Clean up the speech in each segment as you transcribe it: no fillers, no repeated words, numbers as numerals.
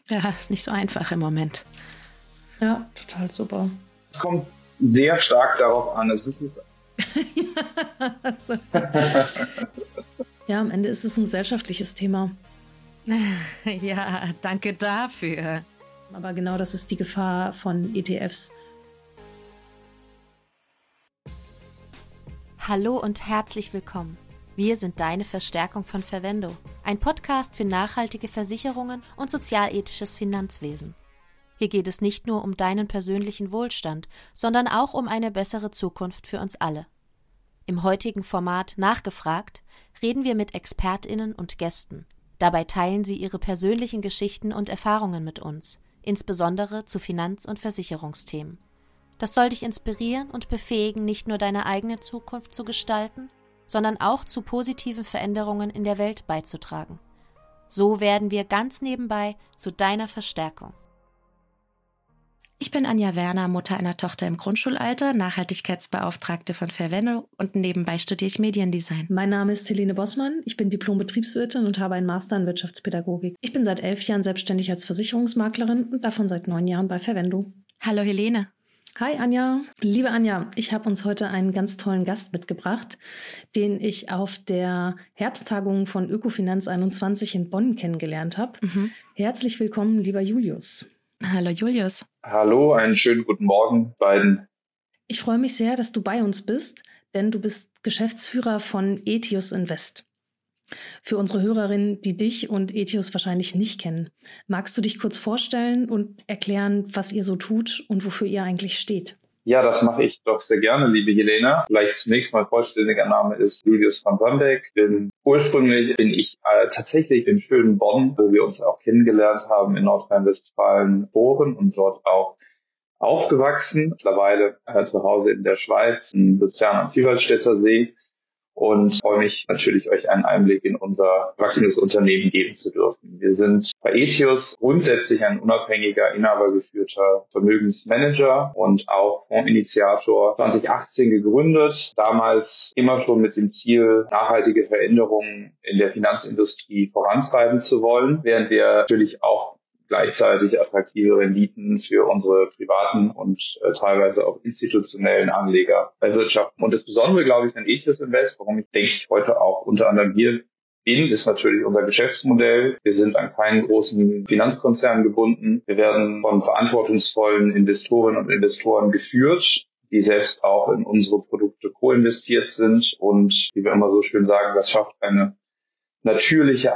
Ja, ist nicht so einfach im Moment. Ja, total super. Es kommt sehr stark darauf an. Ja, am Ende ist es ein gesellschaftliches Thema. Ja, danke dafür. Aber genau das ist die Gefahr von ETFs. Hallo und herzlich willkommen. Wir sind deine Verstärkung von Verwendo, ein Podcast für nachhaltige Versicherungen und sozialethisches Finanzwesen. Hier geht es nicht nur um deinen persönlichen Wohlstand, sondern auch um eine bessere Zukunft für uns alle. Im heutigen Format Nachgefragt reden wir mit ExpertInnen und Gästen. Dabei teilen sie ihre persönlichen Geschichten und Erfahrungen mit uns, insbesondere zu Finanz- und Versicherungsthemen. Das soll dich inspirieren und befähigen, nicht nur deine eigene Zukunft zu gestalten, sondern auch zu positiven Veränderungen in der Welt beizutragen. So werden wir ganz nebenbei zu deiner Verstärkung. Ich bin Anja Werner, Mutter einer Tochter im Grundschulalter, Nachhaltigkeitsbeauftragte von Verwendo und nebenbei studiere ich Mediendesign. Mein Name ist Helene Bossmann, ich bin Diplom-Betriebswirtin und habe einen Master in Wirtschaftspädagogik. Ich bin seit 11 Jahren selbstständig als Versicherungsmaklerin und davon seit 9 Jahren bei Verwendo. Hallo Helene. Hi Anja. Liebe Anja, ich habe uns heute einen ganz tollen Gast mitgebracht, den ich auf der Herbsttagung von Ökofinanz 21 in Bonn kennengelernt habe. Herzlich willkommen, lieber Julius. Hallo Julius. Hallo, einen schönen guten Morgen beiden. Ich freue mich sehr, dass du bei uns bist, denn du bist Geschäftsführer von Etios Invest. Für unsere Hörerinnen, die dich und Etios wahrscheinlich nicht kennen, magst du dich kurz vorstellen und erklären, was ihr so tut und wofür ihr eigentlich steht? Ja, das mache ich doch sehr gerne, liebe Helena. Vielleicht zunächst mal vollständiger Name ist Julius van Sambeck. Ursprünglich bin ich tatsächlich im schönen Bonn, wo wir uns auch kennengelernt haben, in Nordrhein-Westfalen geboren und dort auch aufgewachsen. Mittlerweile zu Hause in der Schweiz, in Luzern am Vierwaldstätter See. Und freue mich natürlich, euch einen Einblick in unser wachsendes Unternehmen geben zu dürfen. Wir sind bei Etios grundsätzlich ein unabhängiger, inhabergeführter Vermögensmanager und auch Fondsinitiator 2018 gegründet. Damals immer schon mit dem Ziel, nachhaltige Veränderungen in der Finanzindustrie vorantreiben zu wollen, während wir natürlich auch gleichzeitig attraktive Renditen für unsere privaten und teilweise auch institutionellen Anleger erwirtschaften. Und das Besondere, glaube ich, an Etios Invest, warum ich denke ich heute auch unter anderem hier bin, ist natürlich unser Geschäftsmodell. Wir sind an keinen großen Finanzkonzern gebunden. Wir werden von verantwortungsvollen Investorinnen und Investoren geführt, die selbst auch in unsere Produkte co-investiert sind. Und wie wir immer so schön sagen, das schafft eine natürliche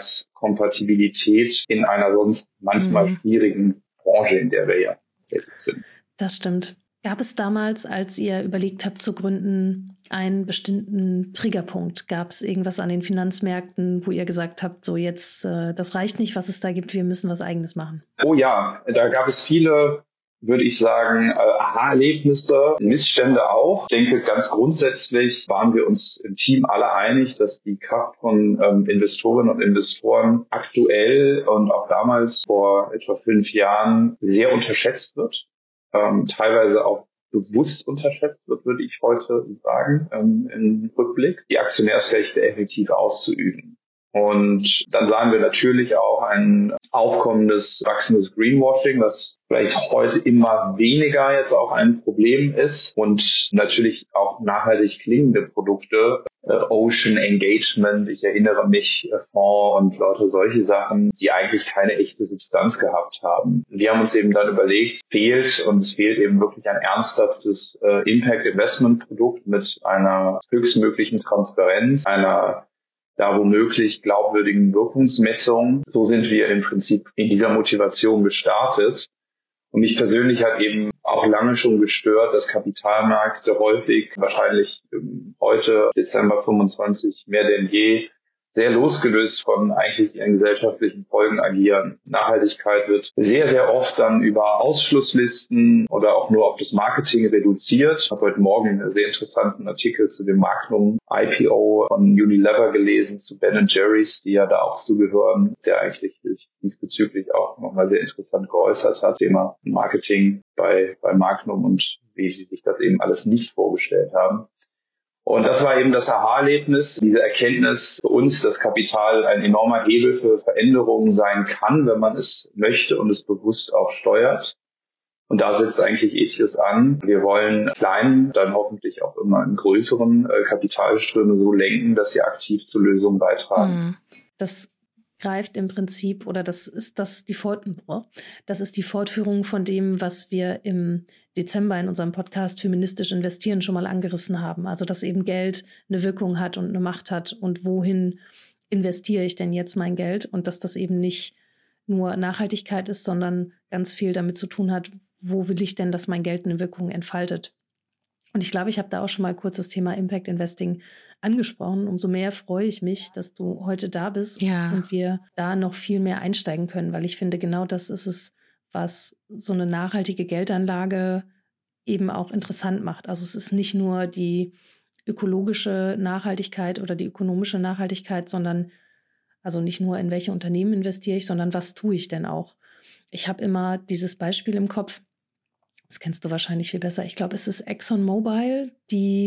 Anreizkompatibilität in einer sonst manchmal schwierigen Branche, in der wir ja tätig sind. Das stimmt. Gab es damals, als ihr überlegt habt zu gründen, einen bestimmten Triggerpunkt? Gab es irgendwas an den Finanzmärkten, wo ihr gesagt habt, so jetzt, das reicht nicht, was es da gibt, wir müssen was Eigenes machen? Oh ja, da gab es viele, würde ich sagen, Aha-Erlebnisse, Missstände auch. Ich denke, ganz grundsätzlich waren wir uns im Team alle einig, dass die Kraft von Investorinnen und Investoren aktuell und auch damals vor etwa 5 Jahren sehr unterschätzt wird. Teilweise auch bewusst unterschätzt wird, würde ich heute sagen, im Rückblick, die Aktionärsrechte effektiv auszuüben. Und dann sahen wir natürlich auch ein aufkommendes, wachsendes Greenwashing, was vielleicht heute immer weniger jetzt auch ein Problem ist und natürlich auch nachhaltig klingende Produkte, Ocean Engagement, ich erinnere mich, Fonds und lauter solche Sachen, die eigentlich keine echte Substanz gehabt haben. Wir haben uns eben dann überlegt, es fehlt eben wirklich ein ernsthaftes Impact-Investment-Produkt mit einer höchstmöglichen Transparenz, einer da womöglich glaubwürdigen Wirkungsmessung. So sind wir im Prinzip in dieser Motivation gestartet. Und mich persönlich hat eben auch lange schon gestört, dass Kapitalmärkte häufig, wahrscheinlich heute, Dezember 25, mehr denn je, sehr losgelöst von eigentlich ihren gesellschaftlichen Folgen agieren. Nachhaltigkeit wird sehr, sehr oft dann über Ausschlusslisten oder auch nur auf das Marketing reduziert. Ich habe heute Morgen einen sehr interessanten Artikel zu dem Magnum IPO von Unilever gelesen, zu Ben & Jerry's, die ja da auch zugehören, der eigentlich sich diesbezüglich auch nochmal sehr interessant geäußert hat, Thema Marketing bei Magnum und wie sie sich das eben alles nicht vorgestellt haben. Und das war eben das Aha-Erlebnis, diese Erkenntnis für uns, dass Kapital ein enormer Hebel für Veränderungen sein kann, wenn man es möchte und es bewusst auch steuert. Und da setzt eigentlich Etios an. Wir wollen kleinen, dann hoffentlich auch immer in größeren Kapitalströme so lenken, dass sie aktiv zur Lösung beitragen. Das greift im Prinzip, oder das ist die Fortführung von dem, was wir im Dezember in unserem Podcast Feministisch investieren schon mal angerissen haben. Also dass eben Geld eine Wirkung hat und eine Macht hat und wohin investiere ich denn jetzt mein Geld und dass das eben nicht nur Nachhaltigkeit ist, sondern ganz viel damit zu tun hat, wo will ich denn, dass mein Geld eine Wirkung entfaltet. Und ich glaube, ich habe da auch schon mal kurz das Thema Impact Investing angesprochen. Umso mehr freue ich mich, dass du heute da bist und wir da noch viel mehr einsteigen können, weil ich finde, genau das ist es, was so eine nachhaltige Geldanlage eben auch interessant macht. Also es ist nicht nur die ökologische Nachhaltigkeit oder die ökonomische Nachhaltigkeit, sondern also nicht nur in welche Unternehmen investiere ich, sondern was tue ich denn auch? Ich habe immer dieses Beispiel im Kopf, das kennst du wahrscheinlich viel besser. Ich glaube, es ist ExxonMobil, die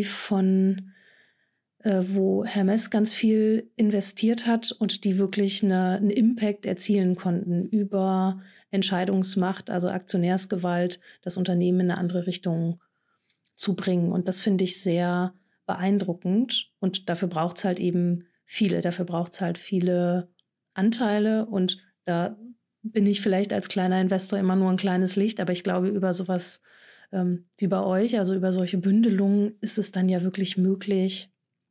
wo Hermes ganz viel investiert hat und die wirklich einen Impact erzielen konnten über Entscheidungsmacht, also Aktionärsgewalt, das Unternehmen in eine andere Richtung zu bringen. Und das finde ich sehr beeindruckend. Und dafür braucht es halt eben dafür braucht es halt viele Anteile. Und da bin ich vielleicht als kleiner Investor immer nur ein kleines Licht. Aber ich glaube, über sowas wie bei euch, also über solche Bündelungen, ist es dann ja wirklich möglich,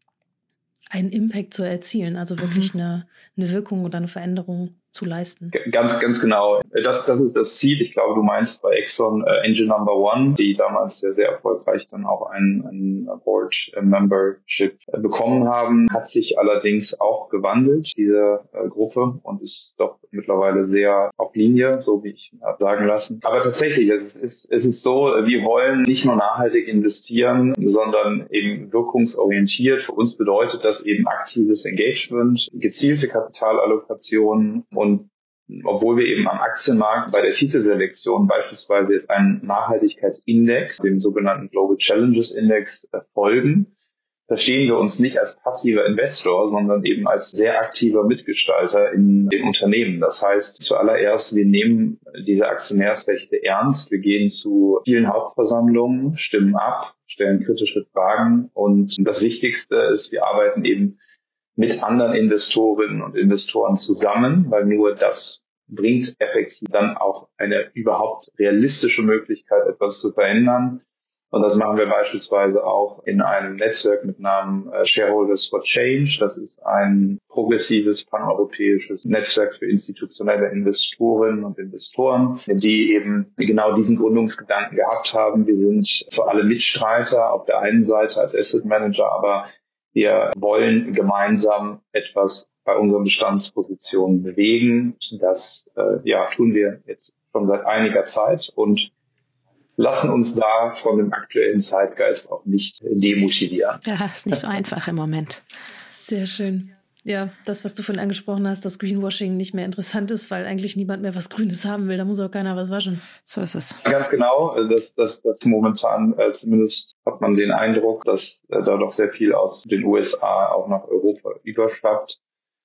einen Impact zu erzielen, also wirklich eine Wirkung oder eine Veränderung zu leisten. Ganz genau. Das ist das Ziel. Ich glaube, du meinst bei Exxon Engine Number One, die damals sehr erfolgreich dann auch ein Board Membership bekommen haben, hat sich allerdings auch gewandelt, diese Gruppe, und ist doch mittlerweile sehr auf Linie, so wie ich habe sagen lassen. Aber tatsächlich, es ist so, wir wollen nicht nur nachhaltig investieren, sondern eben wirkungsorientiert. Für uns bedeutet das eben aktives Engagement, gezielte Kapitalallokation. Und obwohl wir eben am Aktienmarkt bei der Titelselektion beispielsweise jetzt einen Nachhaltigkeitsindex, dem sogenannten Global Challenges Index, folgen, verstehen wir uns nicht als passiver Investor, sondern eben als sehr aktiver Mitgestalter in den Unternehmen. Das heißt, zuallererst, wir nehmen diese Aktionärsrechte ernst. Wir gehen zu vielen Hauptversammlungen, stimmen ab, stellen kritische Fragen. Und das Wichtigste ist, wir arbeiten eben mit anderen Investorinnen und Investoren zusammen, weil nur das bringt effektiv dann auch eine überhaupt realistische Möglichkeit, etwas zu verändern. Und das machen wir beispielsweise auch in einem Netzwerk mit Namen Shareholders for Change. Das ist ein progressives paneuropäisches Netzwerk für institutionelle Investorinnen und Investoren, die eben genau diesen Gründungsgedanken gehabt haben. Wir sind zwar alle Mitstreiter auf der einen Seite als Asset Manager, aber wir wollen gemeinsam etwas bei unseren Bestandspositionen bewegen. Das tun wir jetzt schon seit einiger Zeit und lassen uns da von dem aktuellen Zeitgeist auch nicht demotivieren. Ja, ist nicht so einfach im Moment. Sehr schön. Ja, das, was du vorhin angesprochen hast, dass Greenwashing nicht mehr interessant ist, weil eigentlich niemand mehr was Grünes haben will. Da muss auch keiner was waschen. So ist es. Ganz genau. Das momentan zumindest hat man den Eindruck, dass da doch sehr viel aus den USA auch nach Europa überschwappt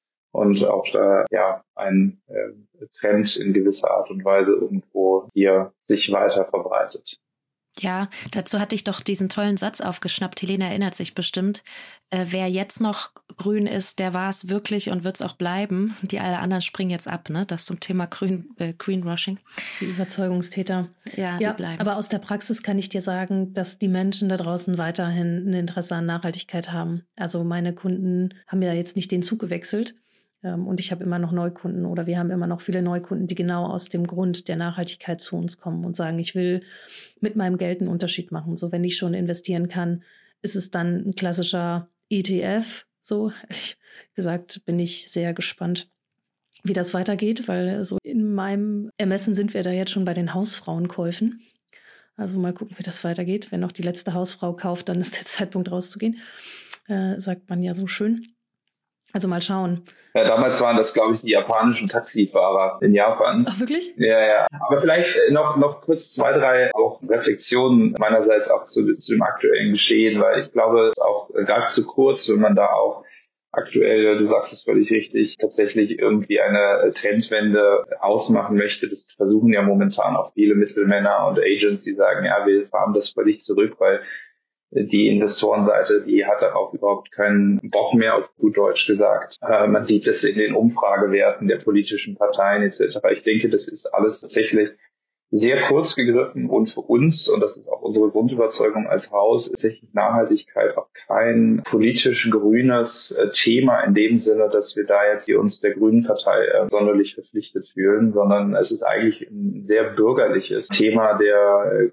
und auch da ein Trend in gewisser Art und Weise irgendwo hier sich weiter verbreitet. Ja, dazu hatte ich doch diesen tollen Satz aufgeschnappt. Helene erinnert sich bestimmt. Wer jetzt noch grün ist, der war es wirklich und wird es auch bleiben. Die alle anderen springen jetzt ab, ne? Das zum Thema Greenwashing. Die Überzeugungstäter. Ja, die bleiben. Aber aus der Praxis kann ich dir sagen, dass die Menschen da draußen weiterhin ein Interesse an Nachhaltigkeit haben. Also meine Kunden haben ja jetzt nicht den Zug gewechselt. Und ich habe immer noch Neukunden oder wir haben immer noch viele Neukunden, die genau aus dem Grund der Nachhaltigkeit zu uns kommen und sagen, ich will mit meinem Geld einen Unterschied machen. So, wenn ich schon investieren kann, ist es dann ein klassischer ETF. So, ehrlich gesagt, bin ich sehr gespannt, wie das weitergeht, weil so in meinem Ermessen sind wir da jetzt schon bei den Hausfrauenkäufen. Also mal gucken, wie das weitergeht. Wenn noch die letzte Hausfrau kauft, dann ist der Zeitpunkt rauszugehen, sagt man ja so schön. Also mal schauen. Ja, damals waren das, glaube ich, die japanischen Taxifahrer in Japan. Ach, wirklich? Ja. Aber vielleicht noch kurz 2, 3 auch Reflexionen meinerseits auch zu dem aktuellen Geschehen, weil ich glaube, es ist auch gerade zu kurz, wenn man da auch aktuell, du sagst es völlig richtig, tatsächlich irgendwie eine Trendwende ausmachen möchte. Das versuchen ja momentan auch viele Mittelmänner und Agents, die sagen, ja, wir fahren das völlig zurück, weil die Investorenseite, die hat auch überhaupt keinen Bock mehr, auf gut Deutsch gesagt. Man sieht es in den Umfragewerten der politischen Parteien etc. Ich denke, das ist alles tatsächlich sehr kurz gegriffen und für uns, und das ist auch unsere Grundüberzeugung als Haus, ist tatsächlich Nachhaltigkeit auch kein politisch grünes Thema in dem Sinne, dass wir da jetzt hier uns der Grünen Partei sonderlich verpflichtet fühlen, sondern es ist eigentlich ein sehr bürgerliches Thema der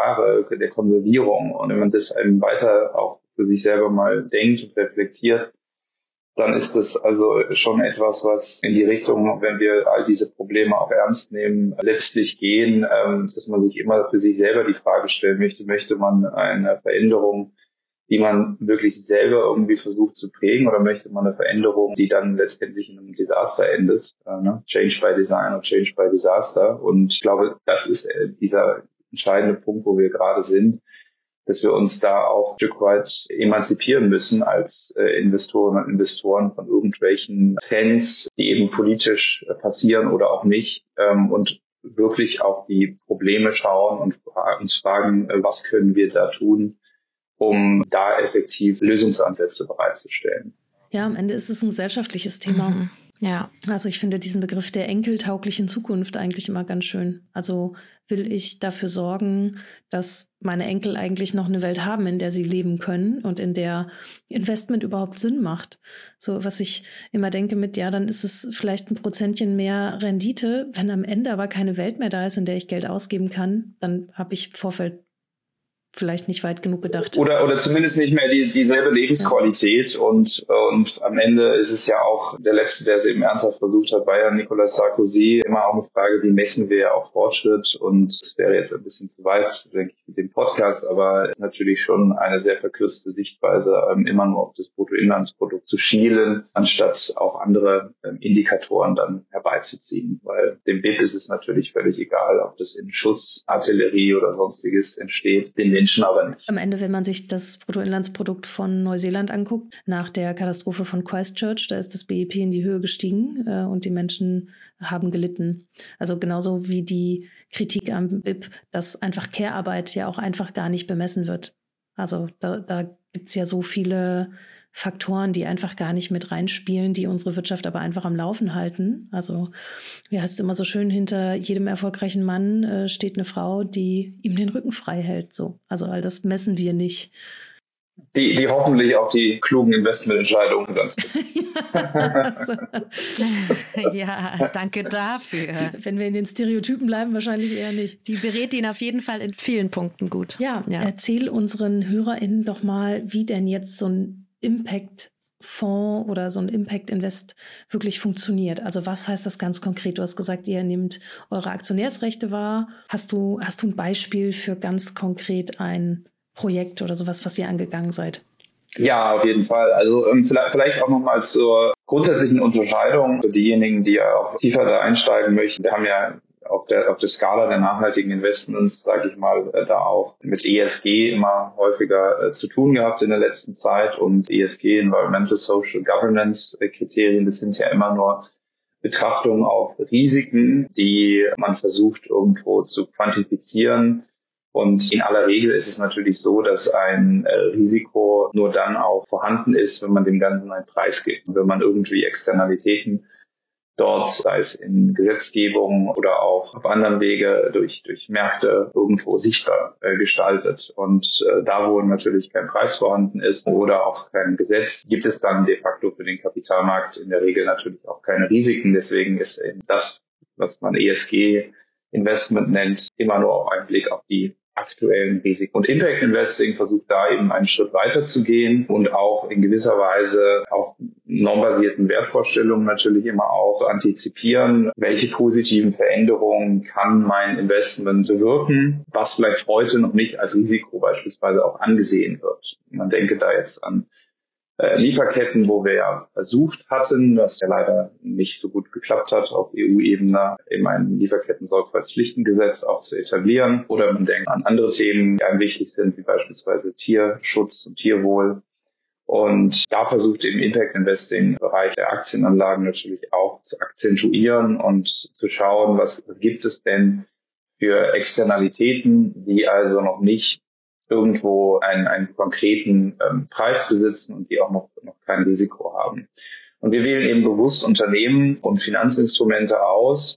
Konservierung. Und wenn man das eben weiter auch für sich selber mal denkt und reflektiert, dann ist das also schon etwas, was in die Richtung, wenn wir all diese Probleme auch ernst nehmen, letztlich gehen, dass man sich immer für sich selber die Frage stellen möchte man eine Veränderung, die man wirklich selber irgendwie versucht zu prägen, oder möchte man eine Veränderung, die dann letztendlich in einem Desaster endet, Change by Design und Change by Disaster. Und ich glaube, das ist dieser entscheidende Punkt, wo wir gerade sind, dass wir uns da auch ein Stück weit emanzipieren müssen als Investoren und Investoren von irgendwelchen Trends, die eben politisch passieren oder auch nicht, und wirklich auf die Probleme schauen und uns fragen, was können wir da tun, um da effektiv Lösungsansätze bereitzustellen. Ja, am Ende ist es ein gesellschaftliches Thema. Mhm. Ja. Also ich finde diesen Begriff der enkeltauglichen Zukunft eigentlich immer ganz schön. Also will ich dafür sorgen, dass meine Enkel eigentlich noch eine Welt haben, in der sie leben können und in der Investment überhaupt Sinn macht. So, was ich immer denke mit, ja, dann ist es vielleicht ein Prozentchen mehr Rendite. Wenn am Ende aber keine Welt mehr da ist, in der ich Geld ausgeben kann, dann habe ich im Vorfeld vielleicht nicht weit genug gedacht. Oder zumindest nicht mehr dieselbe Lebensqualität. Und am Ende ist es ja auch der Letzte, der es eben ernsthaft versucht hat, war ja Nicolas Sarkozy. Immer auch eine Frage, wie messen wir ja auch Fortschritt? Und es wäre jetzt ein bisschen zu weit, denke ich, mit dem Podcast, aber es ist natürlich schon eine sehr verkürzte Sichtweise, immer nur auf das Bruttoinlandsprodukt zu schielen, anstatt auch andere Indikatoren dann herbeizuziehen. Weil dem BIP ist es natürlich völlig egal, ob das in Schuss, Artillerie oder sonstiges entsteht. Den Menschen aber nicht. Am Ende, wenn man sich das Bruttoinlandsprodukt von Neuseeland anguckt, nach der Katastrophe von Christchurch, da ist das BIP in die Höhe gestiegen und die Menschen haben gelitten. Also genauso wie die Kritik am BIP, dass einfach Care-Arbeit ja auch einfach gar nicht bemessen wird. Also da gibt es ja so viele Faktoren, die einfach gar nicht mit reinspielen, die unsere Wirtschaft aber einfach am Laufen halten. Also wie heißt es immer so schön, hinter jedem erfolgreichen Mann steht eine Frau, die ihm den Rücken frei hält. So. Also all das messen wir nicht. Die hoffentlich auch die klugen Investmententscheidungen dann. Ja, danke dafür. Wenn wir in den Stereotypen bleiben, wahrscheinlich eher nicht. Die berät ihn auf jeden Fall in vielen Punkten gut. Ja. Erzähl unseren HörerInnen doch mal, wie denn jetzt so ein Impact-Fonds oder so ein Impact-Invest wirklich funktioniert. Also was heißt das ganz konkret? Du hast gesagt, ihr nehmt eure Aktionärsrechte wahr. Hast du ein Beispiel für ganz konkret ein Projekt oder sowas, was ihr angegangen seid? Ja, auf jeden Fall. Also vielleicht auch nochmal zur grundsätzlichen Unterscheidung für diejenigen, die ja auch tiefer da einsteigen möchten. Wir haben ja auf der Skala der nachhaltigen Investments, sage ich mal, da auch mit ESG immer häufiger zu tun gehabt in der letzten Zeit. Und ESG, Environmental Social Governance Kriterien, das sind ja immer nur Betrachtungen auf Risiken, die man versucht irgendwo zu quantifizieren. Und in aller Regel ist es natürlich so, dass ein Risiko nur dann auch vorhanden ist, wenn man dem Ganzen einen Preis gibt. Und wenn man irgendwie Externalitäten dort, sei es in Gesetzgebung oder auch auf anderen Wege durch Märkte irgendwo sichtbar gestaltet. Und da, wo natürlich kein Preis vorhanden ist oder auch kein Gesetz, gibt es dann de facto für den Kapitalmarkt in der Regel natürlich auch keine Risiken. Deswegen ist eben das, was man ESG-Investment nennt, immer nur auch ein Blick auf die aktuellen Risiken. Und Impact Investing versucht da eben einen Schritt weiter zu gehen und auch in gewisser Weise auf normbasierten Wertvorstellungen natürlich immer auch antizipieren, welche positiven Veränderungen kann mein Investment bewirken, was vielleicht heute noch nicht als Risiko beispielsweise auch angesehen wird. Man denke da jetzt an Lieferketten, wo wir ja versucht hatten, was ja leider nicht so gut geklappt hat, auf EU-Ebene eben ein Lieferketten-Sorgfaltspflichtengesetz auch zu etablieren. Oder man denkt an andere Themen, die einem wichtig sind, wie beispielsweise Tierschutz und Tierwohl. Und da versucht eben Impact Investing im Bereich der Aktienanlagen natürlich auch zu akzentuieren und zu schauen, was gibt es denn für Externalitäten, die also noch nicht irgendwo einen konkreten Preis besitzen und die auch noch kein Risiko haben. Und wir wählen eben bewusst Unternehmen und Finanzinstrumente aus,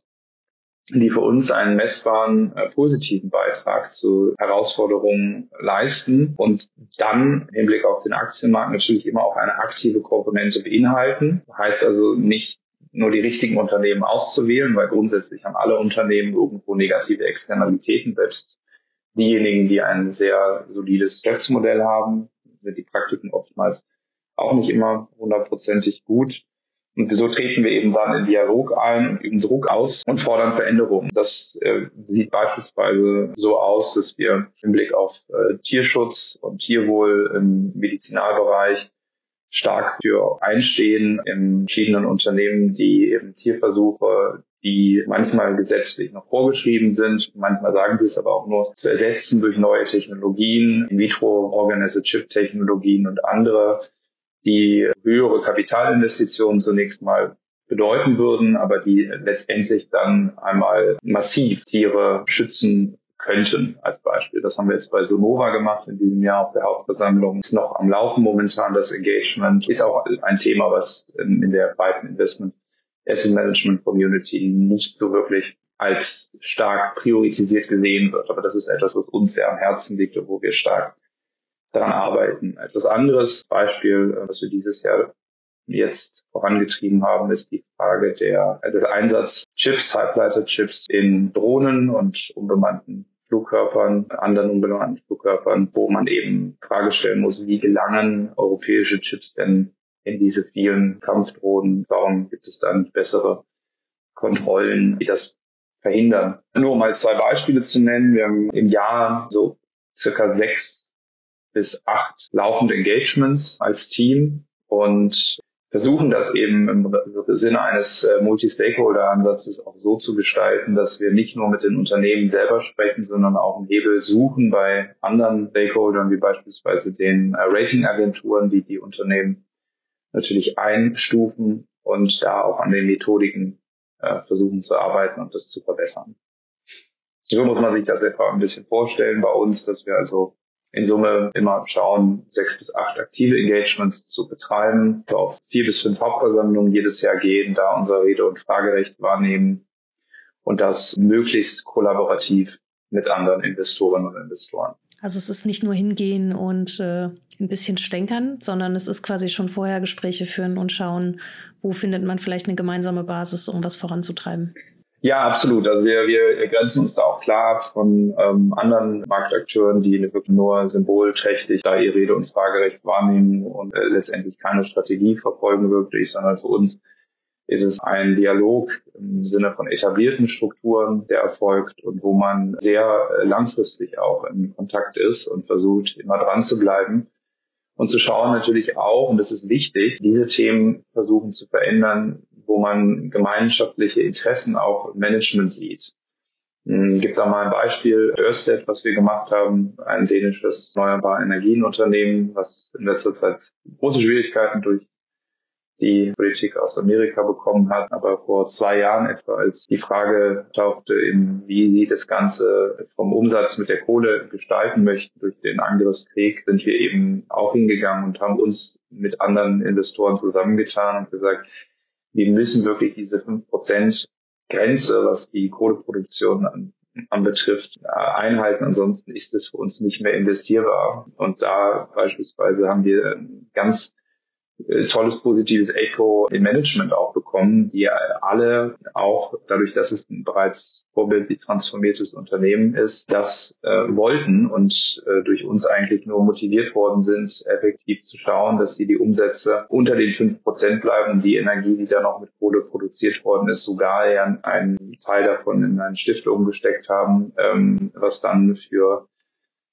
die für uns einen messbaren positiven Beitrag zu Herausforderungen leisten und dann im Hinblick auf den Aktienmarkt natürlich immer auch eine aktive Komponente beinhalten. Heißt also nicht nur die richtigen Unternehmen auszuwählen, weil grundsätzlich haben alle Unternehmen irgendwo negative Externalitäten. Selbst diejenigen, die ein sehr solides Geschäftsmodell haben, sind die Praktiken oftmals auch nicht immer 100%ig gut. Und so treten wir eben dann in Dialog ein und üben Druck aus und fordern Veränderungen. Das sieht beispielsweise so aus, dass wir im Blick auf Tierschutz und Tierwohl im Medizinalbereich stark für einstehen in verschiedenen Unternehmen, die eben Tierversuche, die manchmal gesetzlich noch vorgeschrieben sind, manchmal sagen sie es aber auch nur, zu ersetzen durch neue Technologien, In-vitro-Organ-as-a-Chip-Technologien und andere, die höhere Kapitalinvestitionen zunächst mal bedeuten würden, aber die letztendlich dann einmal massiv Tiere schützen könnten, als Beispiel. Das haben wir jetzt bei Sonova gemacht in diesem Jahr auf der Hauptversammlung. Ist noch am Laufen momentan, das Engagement. Ist auch ein Thema, was in der breiten Asset Management Community nicht so wirklich als stark priorisiert gesehen wird. Aber das ist etwas, was uns sehr am Herzen liegt und wo wir stark daran arbeiten. Etwas anderes Beispiel, was wir dieses Jahr jetzt vorangetrieben haben, ist die Frage des Einsatz Halbleiterchips in Drohnen und unbemannten Flugkörpern, anderen unbemannten Flugkörpern, wo man eben Frage stellen muss, wie gelangen europäische Chips denn in diese vielen Kampfdrohnen? Warum gibt es da nicht bessere Kontrollen, die das verhindern? Nur um mal 2 Beispiele zu nennen. Wir haben im Jahr so circa 6 bis 8 laufende Engagements als Team und versuchen das eben im Sinne eines Multi-Stakeholder-Ansatzes auch so zu gestalten, dass wir nicht nur mit den Unternehmen selber sprechen, sondern auch einen Hebel suchen bei anderen Stakeholdern, wie beispielsweise den Ratingagenturen, die die Unternehmen natürlich einstufen und da auch an den Methodiken versuchen zu arbeiten und das zu verbessern. So muss man sich das etwa ein bisschen vorstellen bei uns, dass wir also in Summe immer schauen, 6 bis 8 aktive Engagements zu betreiben, auf 4 bis 5 Hauptversammlungen jedes Jahr gehen, da unser Rede- und Fragerecht wahrnehmen und das möglichst kollaborativ mit anderen Investorinnen und Investoren. Also es ist nicht nur hingehen und ein bisschen stänkern, sondern es ist quasi schon vorher Gespräche führen und schauen, wo findet man vielleicht eine gemeinsame Basis, um was voranzutreiben. Ja, absolut. Also wir grenzen uns da auch klar ab von anderen Marktakteuren, die wirklich nur symbolträchtig da ihr Rede- und Fragerecht wahrnehmen und letztendlich keine Strategie verfolgen wirklich, sondern für uns ist es ein Dialog im Sinne von etablierten Strukturen, der erfolgt und wo man sehr langfristig auch in Kontakt ist und versucht, immer dran zu bleiben und zu schauen natürlich auch, und das ist wichtig, diese Themen versuchen zu verändern, wo man gemeinschaftliche Interessen auch im Management sieht. Gibt da mal ein Beispiel, Ørsted, was wir gemacht haben, ein dänisches erneuerbare Energienunternehmen, was in letzter Zeit große Schwierigkeiten durch die Politik aus Amerika bekommen hat. Aber vor 2 Jahren etwa, als die Frage tauchte, wie sie das Ganze vom Umsatz mit der Kohle gestalten möchten durch den Angriffskrieg, sind wir eben auch hingegangen und haben uns mit anderen Investoren zusammengetan und gesagt, wir müssen wirklich diese 5% Grenze, was die Kohleproduktion anbetrifft, einhalten. Ansonsten ist es für uns nicht mehr investierbar. Und da beispielsweise haben wir ein ganz tolles, positives Echo im Management auch bekommen, die alle auch dadurch, dass es ein bereits vorbildlich transformiertes Unternehmen ist, das wollten und durch uns eigentlich nur motiviert worden sind, effektiv zu schauen, dass sie die Umsätze unter den 5% bleiben und die Energie, die da noch mit Kohle produziert worden ist, sogar ja einen Teil davon in einen Stift umgesteckt haben, was dann für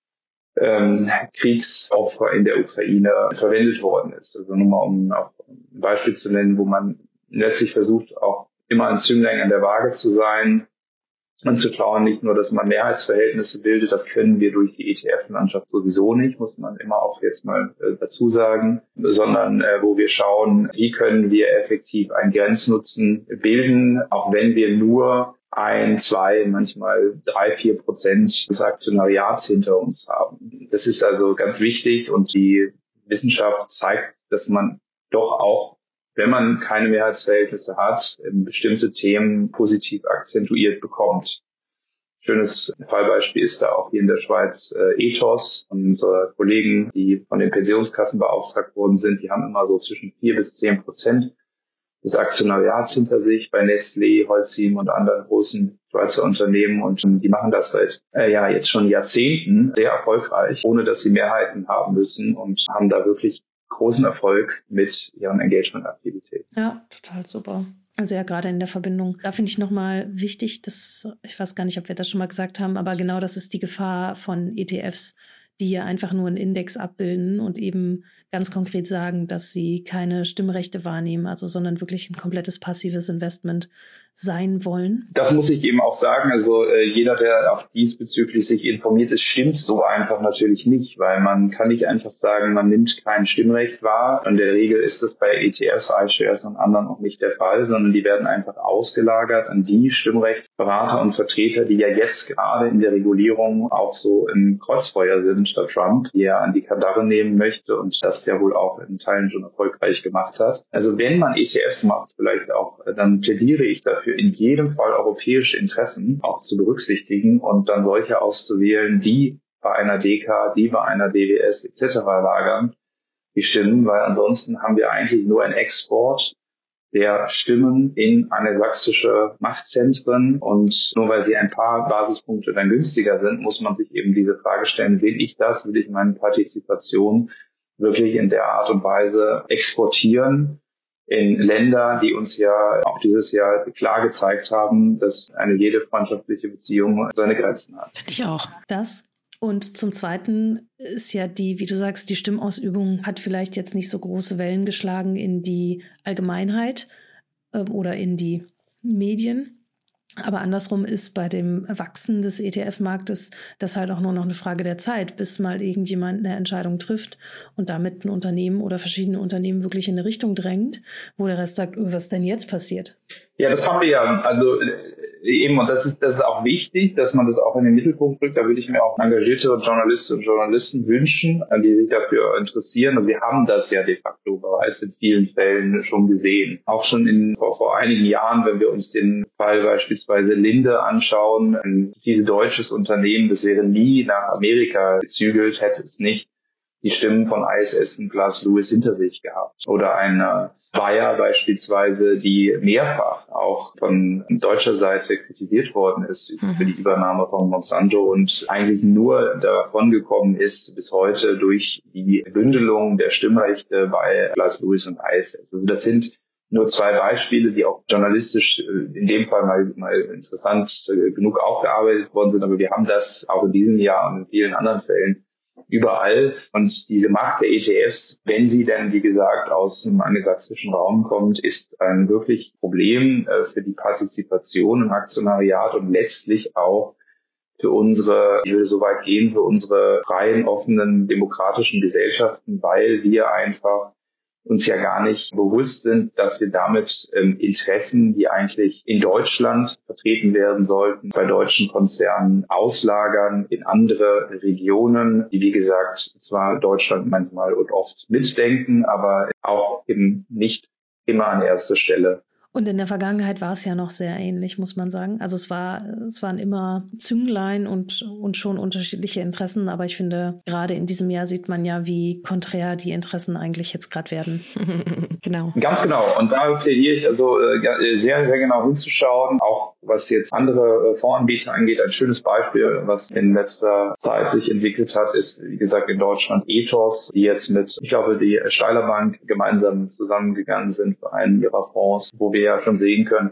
Kriegsopfer in der Ukraine verwendet worden ist. Also nur mal, um auch ein Beispiel zu nennen, wo man letztlich versucht, auch immer ein Zünglein an der Waage zu sein und zu schauen, nicht nur, dass man Mehrheitsverhältnisse bildet, das können wir durch die ETF-Landschaft sowieso nicht, muss man immer auch jetzt mal dazu sagen, sondern wo wir schauen, wie können wir effektiv einen Grenznutzen bilden, auch wenn wir nur 1, 2, manchmal 3, 4% des Aktionariats hinter uns haben. Das ist also ganz wichtig und die Wissenschaft zeigt, dass man doch auch, wenn man keine Mehrheitsverhältnisse hat, bestimmte Themen positiv akzentuiert bekommt. Schönes Fallbeispiel ist da auch hier in der Schweiz Ethos. Und unsere Kollegen, die von den Pensionskassen beauftragt worden sind, die haben immer so zwischen 4 bis 10% des Aktionariats hinter sich bei Nestlé, Holcim und anderen großen Schweizer Unternehmen. Und die machen das seit jetzt schon Jahrzehnten sehr erfolgreich, ohne dass sie Mehrheiten haben müssen und haben da wirklich großen Erfolg mit ihren Engagement-Aktivitäten. Ja, total super. Also ja, gerade in der Verbindung. Da finde ich nochmal wichtig, dass, ich weiß gar nicht, ob wir das schon mal gesagt haben, aber genau das ist die Gefahr von ETFs, die hier einfach nur einen Index abbilden und eben ganz konkret sagen, dass sie keine Stimmrechte wahrnehmen, also sondern wirklich ein komplettes passives Investment sein wollen. Das muss ich eben auch sagen. Also jeder, der auch diesbezüglich sich informiert ist, stimmt so einfach natürlich nicht, weil man kann nicht einfach sagen, man nimmt kein Stimmrecht wahr. In der Regel ist das bei ETFs, iShares und anderen auch nicht der Fall, sondern die werden einfach ausgelagert an die Stimmrechtsberater und Vertreter, die ja jetzt gerade in der Regulierung auch so im Kreuzfeuer sind, statt Trump, die er an die Kandare nehmen möchte und das ja wohl auch in Teilen schon erfolgreich gemacht hat. Also wenn man ETFs macht, vielleicht auch, dann plädiere ich dafür, in jedem Fall europäische Interessen auch zu berücksichtigen und dann solche auszuwählen, die bei einer DK, die bei einer DWS etc. lagern, die Stimmen, weil ansonsten haben wir eigentlich nur einen Export der Stimmen in angelsächsische Machtzentren und nur weil sie ein paar Basispunkte dann günstiger sind, muss man sich eben diese Frage stellen, will ich das, will ich meine Partizipation wirklich in der Art und Weise exportieren in Länder, die uns ja auch dieses Jahr klar gezeigt haben, dass eine jede freundschaftliche Beziehung seine Grenzen hat. Finde ich auch. Das. Und zum Zweiten ist ja die, wie du sagst, die Stimmausübung hat vielleicht jetzt nicht so große Wellen geschlagen in die Allgemeinheit oder in die Medien. Aber andersrum ist bei dem Wachsen des ETF-Marktes das halt auch nur noch eine Frage der Zeit, bis mal irgendjemand eine Entscheidung trifft und damit ein Unternehmen oder verschiedene Unternehmen wirklich in eine Richtung drängt, wo der Rest sagt, was ist denn jetzt passiert? Ja, das haben wir ja. Also eben, und das ist auch wichtig, dass man das auch in den Mittelpunkt rückt. Da würde ich mir auch engagierte Journalistinnen und Journalisten wünschen, die sich dafür interessieren. Und wir haben das ja de facto bereits in vielen Fällen schon gesehen. Auch schon vor einigen Jahren, wenn wir uns den Fall beispielsweise Linde anschauen, ein viel deutsches Unternehmen, das wäre nie nach Amerika gezügelt, hätte es nicht die Stimmen von ISS und Glass Lewis hinter sich gehabt. Oder eine Bayer beispielsweise, die mehrfach auch von deutscher Seite kritisiert worden ist für die Übernahme von Monsanto und eigentlich nur davon gekommen ist bis heute durch die Bündelung der Stimmrechte bei Glass Lewis und ISS. Also das sind nur 2 Beispiele, die auch journalistisch in dem Fall mal interessant genug aufgearbeitet worden sind. Aber wir haben das auch in diesem Jahr und in vielen anderen Fällen überall. Und diese Macht der ETFs, wenn sie denn, wie gesagt, aus dem angelsächsischen Raum kommt, ist ein wirklich Problem für die Partizipation im Aktionariat und letztlich auch für unsere, ich würde so weit gehen, für unsere freien, offenen, demokratischen Gesellschaften, weil wir einfach uns ja gar nicht bewusst sind, dass wir damit Interessen, die eigentlich in Deutschland vertreten werden sollten, bei deutschen Konzernen auslagern in andere Regionen, die, wie gesagt, zwar Deutschland manchmal und oft mitdenken, aber auch eben nicht immer an erster Stelle. Und in der Vergangenheit war es ja noch sehr ähnlich, muss man sagen. Also es waren immer Zünglein und schon unterschiedliche Interessen. Aber ich finde, gerade in diesem Jahr sieht man ja, wie konträr die Interessen eigentlich jetzt gerade werden. Genau. Ganz genau. Und da plädiere ich also sehr, sehr genau hinzuschauen. Auch was jetzt andere Fondsanbieter angeht. Ein schönes Beispiel, was in letzter Zeit sich entwickelt hat, ist, wie gesagt, in Deutschland Ethos, die jetzt mit, ich glaube, die Steiler Bank gemeinsam zusammengegangen sind für einen ihrer Fonds, wo wir ja schon sehen können,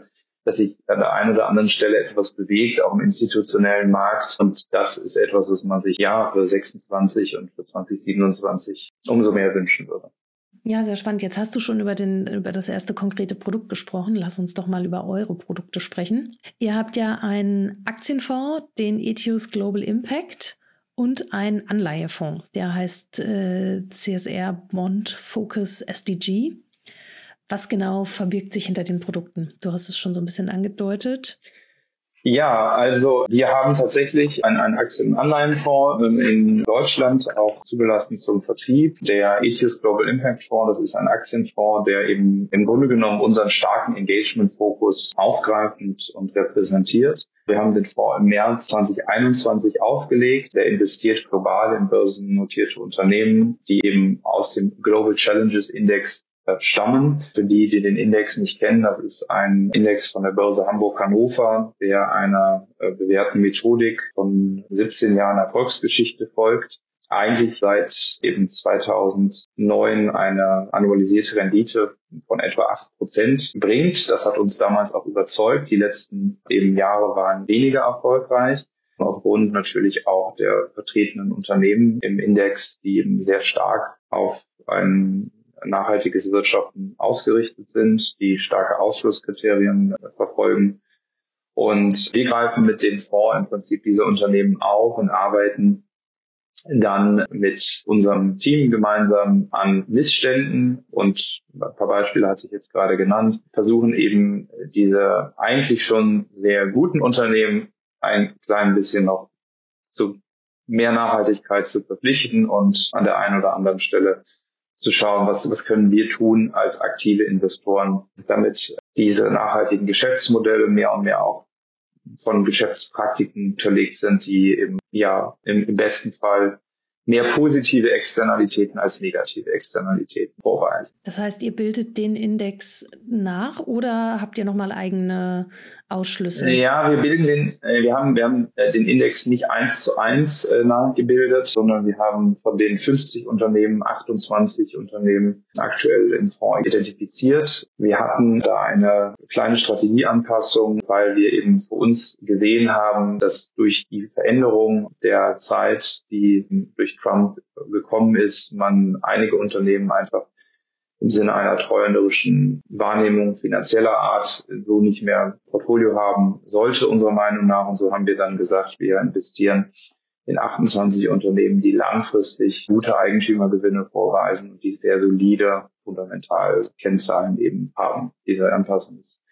dass sich an der einen oder anderen Stelle etwas bewegt, auch im institutionellen Markt. Und das ist etwas, was man sich für 26 und für 2027 umso mehr wünschen würde. Ja, sehr spannend. Jetzt hast du schon über das erste konkrete Produkt gesprochen. Lass uns doch mal über eure Produkte sprechen. Ihr habt ja einen Aktienfonds, den Etios Global Impact, und einen Anleihefonds, der heißt CSR Bond Focus SDG. Was genau verbirgt sich hinter den Produkten? Du hast es schon so ein bisschen angedeutet. Ja, also wir haben tatsächlich einen Aktien- und Anleihenfonds in Deutschland auch zugelassen zum Vertrieb. Der Etios Global Impact Fonds, das ist ein Aktienfonds, der eben im Grunde genommen unseren starken Engagement-Fokus aufgreift und repräsentiert. Wir haben den Fonds im März 2021 aufgelegt. Der investiert global in börsennotierte Unternehmen, die eben aus dem Global Challenges Index stammen. Für die den Index nicht kennen, das ist ein Index von der Börse Hamburg-Hannover, der einer bewährten Methodik von 17 Jahren Erfolgsgeschichte folgt. Eigentlich seit eben 2009 eine annualisierte Rendite von etwa 8% bringt. Das hat uns damals auch überzeugt. Die letzten eben Jahre waren weniger erfolgreich. Aufgrund natürlich auch der vertretenen Unternehmen im Index, die eben sehr stark auf ein nachhaltiges Wirtschaften ausgerichtet sind, die starke Ausschlusskriterien verfolgen. Und wir greifen mit dem Fonds im Prinzip diese Unternehmen auf und arbeiten dann mit unserem Team gemeinsam an Missständen, und ein paar Beispiele hatte ich jetzt gerade genannt, versuchen eben diese eigentlich schon sehr guten Unternehmen ein klein bisschen noch zu mehr Nachhaltigkeit zu verpflichten und an der einen oder anderen Stelle zu schauen, was können wir tun als aktive Investoren, damit diese nachhaltigen Geschäftsmodelle mehr und mehr auch von Geschäftspraktiken unterlegt sind, die eben im besten Fall mehr positive Externalitäten als negative Externalitäten vorweisen. Das heißt, ihr bildet den Index nach oder habt ihr nochmal eigene Ausschlüsse? Ja, wir haben den Index nicht 1:1 nachgebildet, sondern wir haben von den 50 Unternehmen 28 Unternehmen aktuell im Fonds identifiziert. Wir hatten da eine kleine Strategieanpassung, weil wir eben für uns gesehen haben, dass durch die Veränderung der Zeit, die durch Trump gekommen ist, man einige Unternehmen einfach im Sinne einer treuhänderischen Wahrnehmung finanzieller Art so nicht mehr im Portfolio haben sollte, unserer Meinung nach. Und so haben wir dann gesagt, wir investieren in 28 Unternehmen, die langfristig gute Eigentümergewinne vorweisen und die sehr solide, fundamental Kennzahlen eben haben. Diese Anpassung ist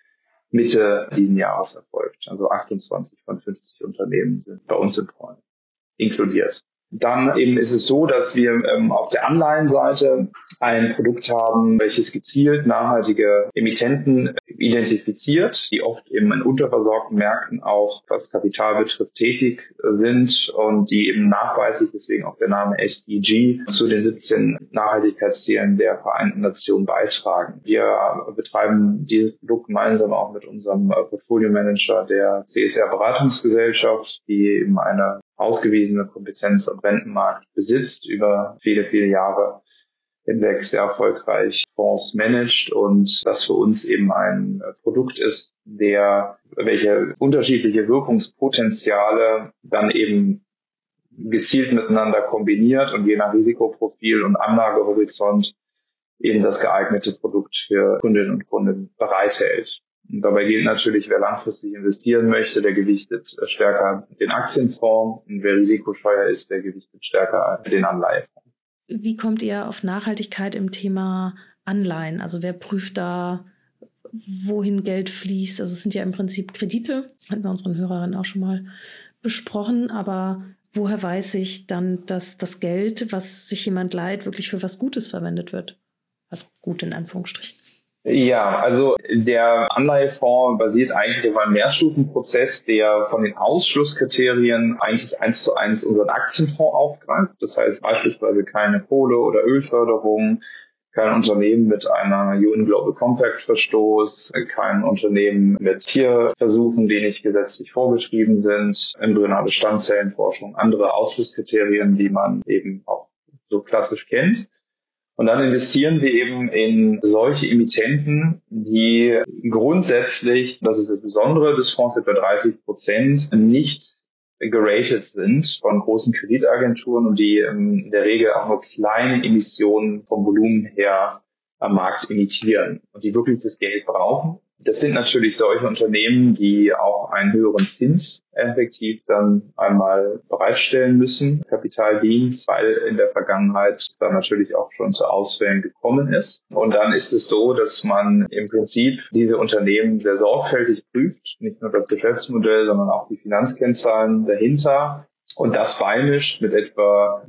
Mitte diesen Jahres erfolgt. Also 28 von 50 Unternehmen sind bei uns im Fonds inkludiert. Dann eben ist es so, dass wir auf der Anleihenseite ein Produkt haben, welches gezielt nachhaltige Emittenten identifiziert, die oft eben in unterversorgten Märkten auch, was Kapital betrifft, tätig sind und die eben nachweislich, deswegen auch der Name SDG, zu den 17 Nachhaltigkeitszielen der Vereinten Nationen beitragen. Wir betreiben dieses Produkt gemeinsam auch mit unserem Portfolio-Manager der CSR-Beratungsgesellschaft, die eben eine ausgewiesene Kompetenz am Rentenmarkt besitzt, über viele, viele Jahre hinweg sehr erfolgreich Fonds managt und das für uns eben ein Produkt ist, welche unterschiedliche Wirkungspotenziale dann eben gezielt miteinander kombiniert und je nach Risikoprofil und Anlagehorizont eben das geeignete Produkt für Kundinnen und Kunden bereithält. Und dabei gilt natürlich, wer langfristig investieren möchte, der gewichtet stärker den Aktienfonds, und wer risikoscheuer ist, der gewichtet stärker den Anleihefonds. Wie kommt ihr auf Nachhaltigkeit im Thema Anleihen? Also wer prüft da, wohin Geld fließt? Also es sind ja im Prinzip Kredite, hatten wir unseren Hörerinnen auch schon mal besprochen, aber woher weiß ich dann, dass das Geld, was sich jemand leiht, wirklich für was Gutes verwendet wird? Also gut in Anführungsstrichen. Ja, also der Anleihefonds basiert eigentlich auf einem Mehrstufenprozess, der von den Ausschlusskriterien eigentlich 1:1 unseren Aktienfonds aufgreift. Das heißt beispielsweise keine Kohle- oder Ölförderung, kein Unternehmen mit einer UN Global Compact Verstoß, kein Unternehmen mit Tierversuchen, die nicht gesetzlich vorgeschrieben sind, embryonale Stammzellenforschung, andere Ausschlusskriterien, die man eben auch so klassisch kennt. Und dann investieren wir eben in solche Emittenten, die grundsätzlich, das ist das Besondere des Fonds, etwa 30%, nicht geratet sind von großen Kreditagenturen und die in der Regel auch nur kleine Emissionen vom Volumen her am Markt emittieren und die wirklich das Geld brauchen. Das sind natürlich solche Unternehmen, die auch einen höheren Zins effektiv dann einmal bereitstellen müssen, Kapitaldienst, weil in der Vergangenheit da natürlich auch schon zu Ausfällen gekommen ist. Und dann ist es so, dass man im Prinzip diese Unternehmen sehr sorgfältig prüft, nicht nur das Geschäftsmodell, sondern auch die Finanzkennzahlen dahinter. Und das beimischt mit etwa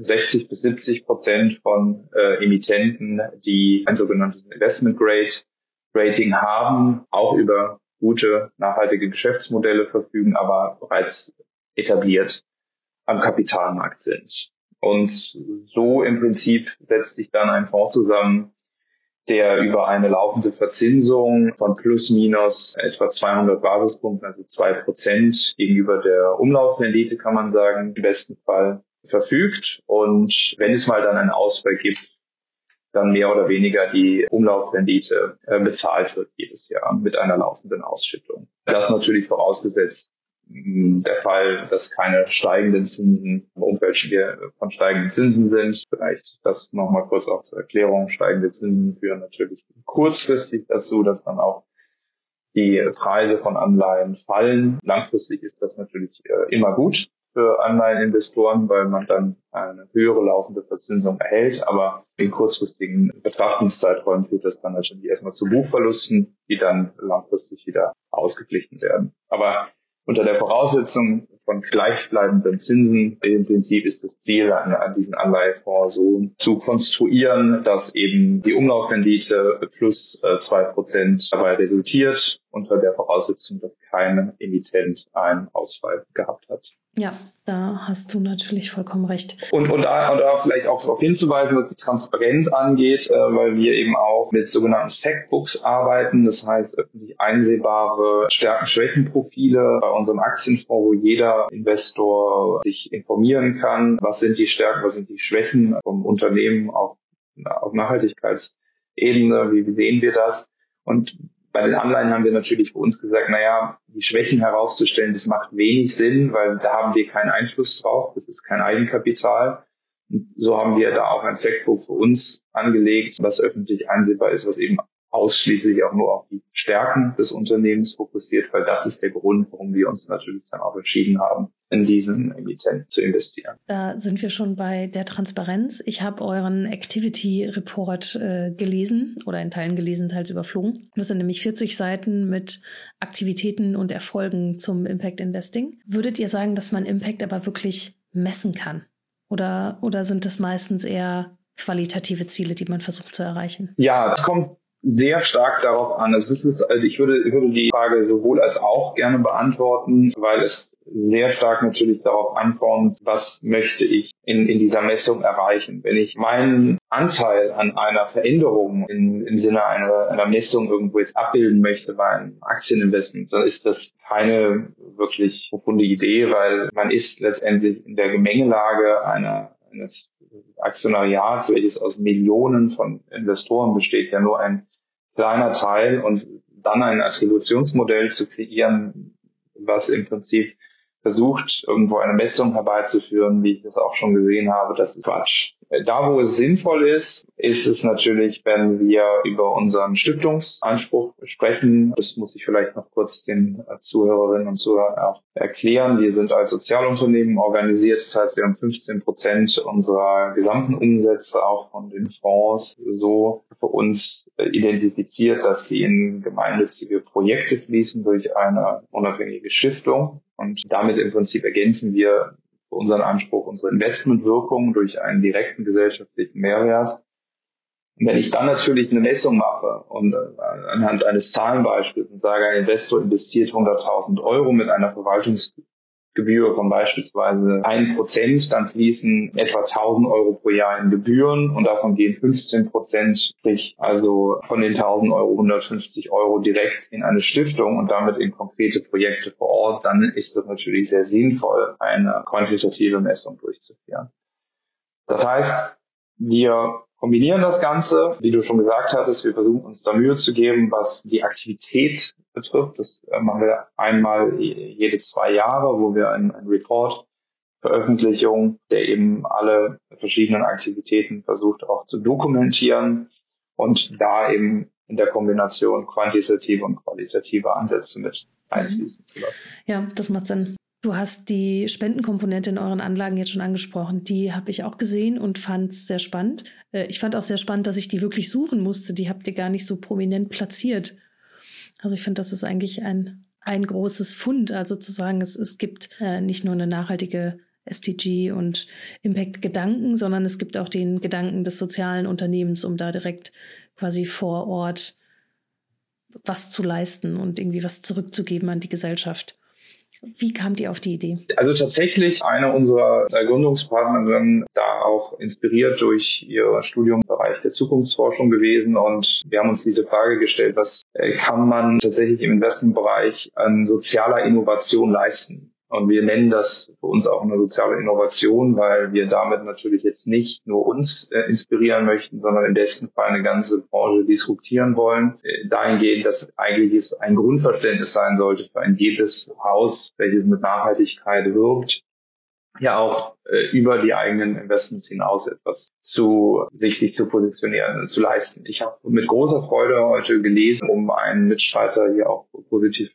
60-70% von Emittenten, die ein sogenanntes Investment Grade Rating haben, auch über gute, nachhaltige Geschäftsmodelle verfügen, aber bereits etabliert am Kapitalmarkt sind. Und so im Prinzip setzt sich dann ein Fonds zusammen, der über eine laufende Verzinsung von plus minus etwa 200 Basispunkten, also 2% gegenüber der Umlaufrendite, kann man sagen, im besten Fall verfügt. Und wenn es mal dann einen Ausfall gibt, dann mehr oder weniger die Umlaufrendite bezahlt wird jedes Jahr mit einer laufenden Ausschüttung. Das natürlich vorausgesetzt der Fall, dass keine steigenden Zinsen im Umfeld von steigenden Zinsen sind. Vielleicht das nochmal kurz auch zur Erklärung. Steigende Zinsen führen natürlich kurzfristig dazu, dass dann auch die Preise von Anleihen fallen. Langfristig ist das natürlich immer gut für Anleiheninvestoren, weil man dann eine höhere laufende Verzinsung erhält. Aber in kurzfristigen Betrachtungszeiträumen führt das dann natürlich erstmal zu Buchverlusten, die dann langfristig wieder ausgeglichen werden. Aber unter der Voraussetzung von gleichbleibenden Zinsen, im Prinzip ist das Ziel, an diesen Anleihefonds so zu konstruieren, dass eben die Umlaufrendite plus 2% dabei resultiert, unter der Voraussetzung, dass kein Emittent einen Ausfall gehabt hat. Ja, da hast du natürlich vollkommen recht. Und da vielleicht auch darauf hinzuweisen, was die Transparenz angeht, weil wir eben auch mit sogenannten Factbooks arbeiten, das heißt öffentlich einsehbare Stärken-Schwächen-Profile bei unserem Aktienfonds, wo jeder Investor sich informieren kann, was sind die Stärken, was sind die Schwächen vom Unternehmen auf Nachhaltigkeitsebene, wie sehen wir das? Und bei den Anleihen haben wir natürlich für uns gesagt, die Schwächen herauszustellen, das macht wenig Sinn, weil da haben wir keinen Einfluss drauf. Das ist kein Eigenkapital. Und so haben wir da auch ein Factbook für uns angelegt, was öffentlich einsehbar ist, was eben ausschließlich auch nur auf die Stärken des Unternehmens fokussiert, weil das ist der Grund, warum wir uns natürlich dann auch entschieden haben, in diesen Emittenten zu investieren. Da sind wir schon bei der Transparenz. Ich habe euren Activity Report gelesen oder in Teilen gelesen, teils überflogen. Das sind nämlich 40 Seiten mit Aktivitäten und Erfolgen zum Impact Investing. Würdet ihr sagen, dass man Impact aber wirklich messen kann? Oder sind es meistens eher qualitative Ziele, die man versucht zu erreichen? Ja, das kommt sehr stark darauf an. Ich würde die Frage sowohl als auch gerne beantworten, weil es sehr stark natürlich darauf ankommt, was möchte ich in dieser Messung erreichen. Wenn ich meinen Anteil an einer Veränderung im Sinne einer Messung irgendwo jetzt abbilden möchte bei einem Aktieninvestment, dann ist das keine wirklich profunde Idee, weil man ist letztendlich in der Gemengelage eines Aktionariats, welches aus Millionen von Investoren besteht, ja nur ein kleiner Teil, und dann ein Attributionsmodell zu kreieren, was im Prinzip versucht, irgendwo eine Messung herbeizuführen, wie ich das auch schon gesehen habe, das ist Quatsch. Da, wo es sinnvoll ist, ist es natürlich, wenn wir über unseren Stiftungsanspruch sprechen. Das muss ich vielleicht noch kurz den Zuhörerinnen und Zuhörern auch erklären. Wir sind als Sozialunternehmen organisiert, das heißt, wir haben 15% unserer gesamten Umsätze auch von den Fonds so für uns identifiziert, dass sie in gemeinnützige Projekte fließen durch eine unabhängige Stiftung. Und damit im Prinzip ergänzen wir für unseren Anspruch unsere Investmentwirkung durch einen direkten gesellschaftlichen Mehrwert. Und wenn ich dann natürlich eine Messung mache und anhand eines Zahlenbeispiels und sage, ein Investor investiert 100.000 Euro mit einer Verwaltungsgebühr von beispielsweise 1%, dann fließen etwa 1.000 Euro pro Jahr in Gebühren und davon gehen 15%, sprich also von den 1.000 Euro 150 Euro direkt in eine Stiftung und damit in konkrete Projekte vor Ort, dann ist das natürlich sehr sinnvoll, eine quantitative Messung durchzuführen. Das heißt, wir kombinieren das Ganze. Wie du schon gesagt hattest, wir versuchen uns da Mühe zu geben, was die Aktivität betrifft. Das machen wir einmal jede 2 Jahre, wo wir einen Report Veröffentlichung, der eben alle verschiedenen Aktivitäten versucht auch zu dokumentieren und da eben in der Kombination quantitative und qualitative Ansätze mit einfließen zu lassen. Ja, das macht Sinn. Du hast die Spendenkomponente in euren Anlagen jetzt schon angesprochen. Die habe ich auch gesehen und fand es sehr spannend. Ich fand auch sehr spannend, dass ich die wirklich suchen musste. Die habt ihr gar nicht so prominent platziert. Also ich finde, das ist eigentlich ein großes Fund. Also zu sagen, es gibt nicht nur eine nachhaltige SDG und Impact-Gedanken, sondern es gibt auch den Gedanken des sozialen Unternehmens, um da direkt quasi vor Ort was zu leisten und irgendwie was zurückzugeben an die Gesellschaft. Wie kamt ihr auf die Idee? Also tatsächlich eine unserer Gründungspartnerinnen, da auch inspiriert durch ihr Studium im Bereich der Zukunftsforschung gewesen, und wir haben uns diese Frage gestellt, was kann man tatsächlich im Investmentbereich an sozialer Innovation leisten? Und wir nennen das für uns auch eine soziale Innovation, weil wir damit natürlich jetzt nicht nur uns inspirieren möchten, sondern im besten Fall eine ganze Branche disruptieren wollen. Dahingehend, dass eigentlich es ein Grundverständnis sein sollte für ein jedes Haus, welches mit Nachhaltigkeit wirbt, ja auch über die eigenen Investments hinaus etwas sich zu positionieren und zu leisten. Ich habe mit großer Freude heute gelesen, um einen Mitstreiter hier auch positiv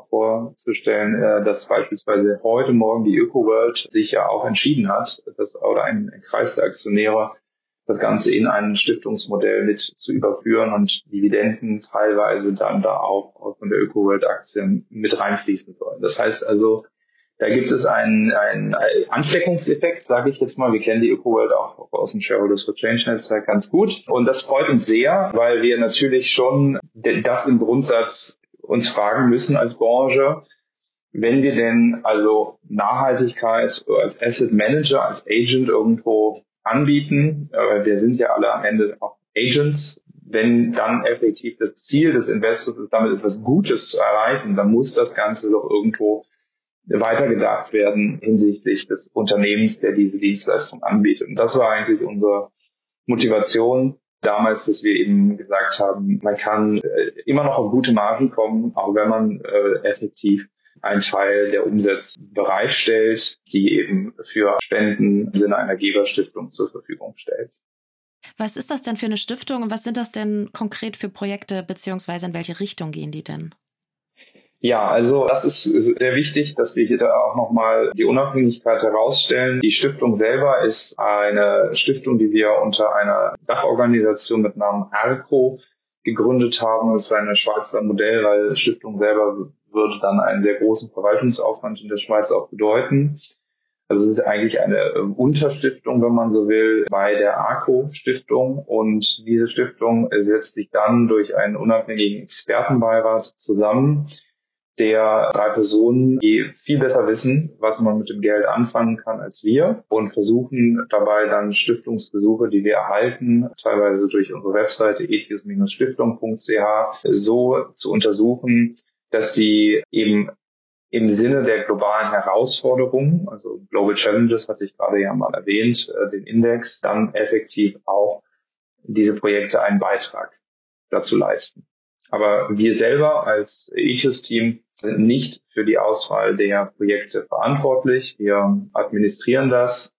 vorzustellen, dass beispielsweise heute Morgen die ÖkoWorld sich ja auch entschieden hat, oder ein Kreis der Aktionäre, das Ganze in ein Stiftungsmodell mit zu überführen und Dividenden teilweise dann da auch von der ÖkoWorld-Aktie mit reinfließen sollen. Das heißt also, da gibt es einen Ansteckungseffekt, sage ich jetzt mal. Wir kennen die ÖkoWorld auch aus dem Shareholders for Change Netzwerk ganz gut. Und das freut uns sehr, weil wir natürlich schon das im Grundsatz uns fragen müssen als Branche, wenn wir denn also Nachhaltigkeit als Asset Manager, als Agent irgendwo anbieten, wir sind ja alle am Ende auch Agents, wenn dann effektiv das Ziel des Investors ist, damit etwas Gutes zu erreichen, dann muss das Ganze doch irgendwo weitergedacht werden hinsichtlich des Unternehmens, der diese Dienstleistung anbietet. Und das war eigentlich unsere Motivation damals, dass wir eben gesagt haben, man kann immer noch auf gute Margen kommen, auch wenn man effektiv einen Teil der Umsätze bereitstellt, die eben für Spenden im Sinne einer Geberstiftung zur Verfügung stellt. Was ist das denn für eine Stiftung und was sind das denn konkret für Projekte, beziehungsweise in welche Richtung gehen die denn? Ja, also das ist sehr wichtig, dass wir hier da auch nochmal die Unabhängigkeit herausstellen. Die Stiftung selber ist eine Stiftung, die wir unter einer Dachorganisation mit Namen ARCO gegründet haben. Das ist ein Schweizer Modell, weil die Stiftung selber würde dann einen sehr großen Verwaltungsaufwand in der Schweiz auch bedeuten. Also es ist eigentlich eine Unterstiftung, wenn man so will, bei der ARCO-Stiftung. Und diese Stiftung setzt sich dann durch einen unabhängigen Expertenbeirat zusammen, der 3 Personen, die viel besser wissen, was man mit dem Geld anfangen kann als wir, und versuchen dabei dann Stiftungsbesuche, die wir erhalten, teilweise durch unsere Webseite etius-stiftung.ch, so zu untersuchen, dass sie eben im Sinne der globalen Herausforderungen, also Global Challenges hatte ich gerade ja mal erwähnt, den Index, dann effektiv auch diese Projekte einen Beitrag dazu leisten. Aber wir selber als Etius-Team sind nicht für die Auswahl der Projekte verantwortlich. Wir administrieren das,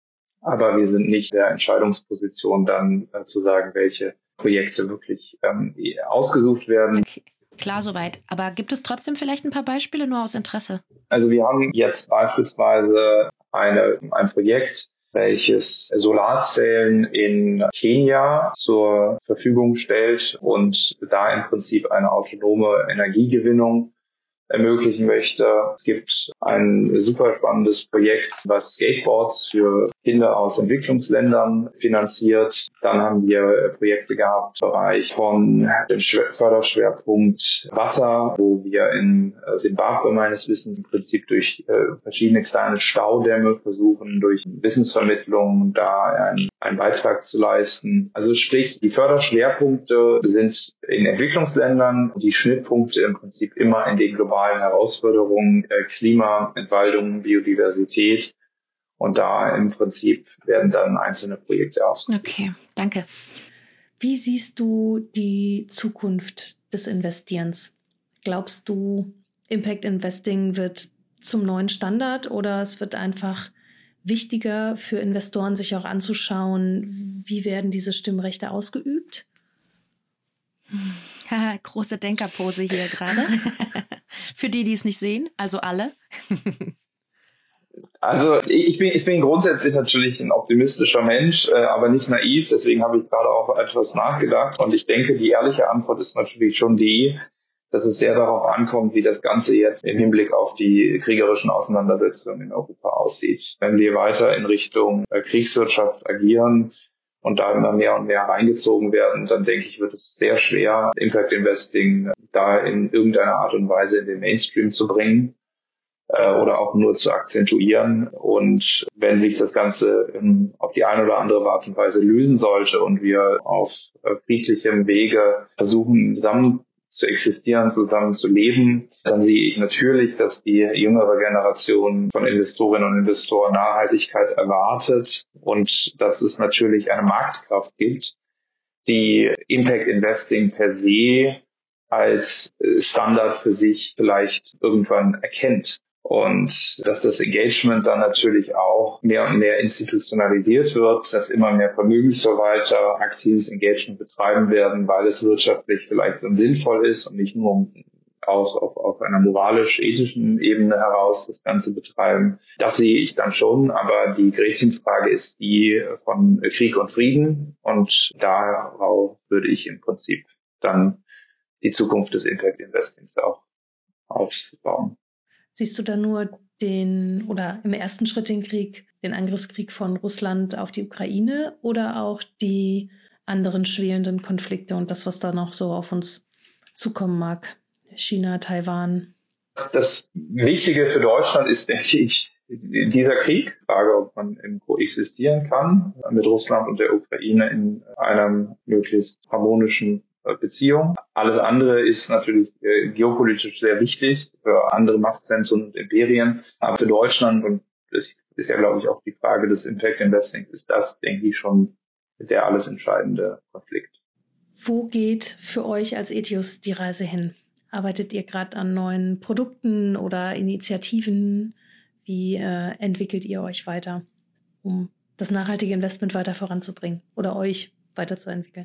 aber wir sind nicht in der Entscheidungsposition, dann zu sagen, welche Projekte wirklich ausgesucht werden. Okay. Klar, soweit. Aber gibt es trotzdem vielleicht ein paar Beispiele, nur aus Interesse? Also wir haben jetzt beispielsweise ein Projekt, welches Solarzellen in Kenia zur Verfügung stellt und da im Prinzip eine autonome Energiegewinnung ermöglichen möchte. Es gibt ein super spannendes Projekt, was Skateboards für Kinder aus Entwicklungsländern finanziert. Dann haben wir Projekte gehabt im Bereich von dem Förderschwerpunkt Wasser, wo wir in Zimbabwe meines Wissens im Prinzip durch verschiedene kleine Staudämme versuchen, durch Wissensvermittlung da einen Beitrag zu leisten. Also sprich, die Förderschwerpunkte sind in Entwicklungsländern, die Schnittpunkte im Prinzip immer in den globalen Herausforderungen, Klima, Entwaldung, Biodiversität. Und da im Prinzip werden dann einzelne Projekte ausgesucht. Okay, danke. Wie siehst du die Zukunft des Investierens? Glaubst du, Impact Investing wird zum neuen Standard oder es wird einfach wichtiger für Investoren, sich auch anzuschauen, wie werden diese Stimmrechte ausgeübt? Große Denkerpose hier gerade. Für die es nicht sehen, also alle. Also ich bin grundsätzlich natürlich ein optimistischer Mensch, aber nicht naiv. Deswegen habe ich gerade auch etwas nachgedacht. Und ich denke, die ehrliche Antwort ist natürlich schon die, dass es sehr darauf ankommt, wie das Ganze jetzt im Hinblick auf die kriegerischen Auseinandersetzungen in Europa aussieht. Wenn wir weiter in Richtung Kriegswirtschaft agieren und da immer mehr und mehr reingezogen werden, dann denke ich, wird es sehr schwer, Impact Investing da in irgendeiner Art und Weise in den Mainstream zu bringen oder auch nur zu akzentuieren. Und wenn sich das Ganze auf die eine oder andere Art und Weise lösen sollte und wir auf friedlichem Wege versuchen, zusammen zu existieren, zusammen zu leben, dann sehe ich natürlich, dass die jüngere Generation von Investorinnen und Investoren Nachhaltigkeit erwartet und dass es natürlich eine Marktkraft gibt, die Impact Investing per se als Standard für sich vielleicht irgendwann erkennt. Und dass das Engagement dann natürlich auch mehr und mehr institutionalisiert wird, dass immer mehr Vermögensverwalter aktives Engagement betreiben werden, weil es wirtschaftlich vielleicht dann sinnvoll ist und nicht nur auf einer moralisch-ethischen Ebene heraus das Ganze betreiben. Das sehe ich dann schon, aber die Gretchenfrage ist die von Krieg und Frieden und darauf würde ich im Prinzip dann die Zukunft des Impact Investings auch aufbauen. Siehst du da nur im ersten Schritt den Angriffskrieg von Russland auf die Ukraine oder auch die anderen schwelenden Konflikte und das, was da noch so auf uns zukommen mag? China, Taiwan. Das Wichtige für Deutschland ist, denke ich, dieser Krieg. Die Frage, ob man koexistieren kann mit Russland und der Ukraine in einer möglichst harmonischen Beziehung. Alles andere ist natürlich geopolitisch sehr wichtig für andere Machtzentren und Imperien. Aber für Deutschland, und das ist ja, glaube ich, auch die Frage des Impact Investing, ist das, denke ich, schon der alles entscheidende Konflikt. Wo geht für euch als Etios die Reise hin? Arbeitet ihr gerade an neuen Produkten oder Initiativen? Wie entwickelt ihr euch weiter, um das nachhaltige Investment weiter voranzubringen oder euch weiterzuentwickeln?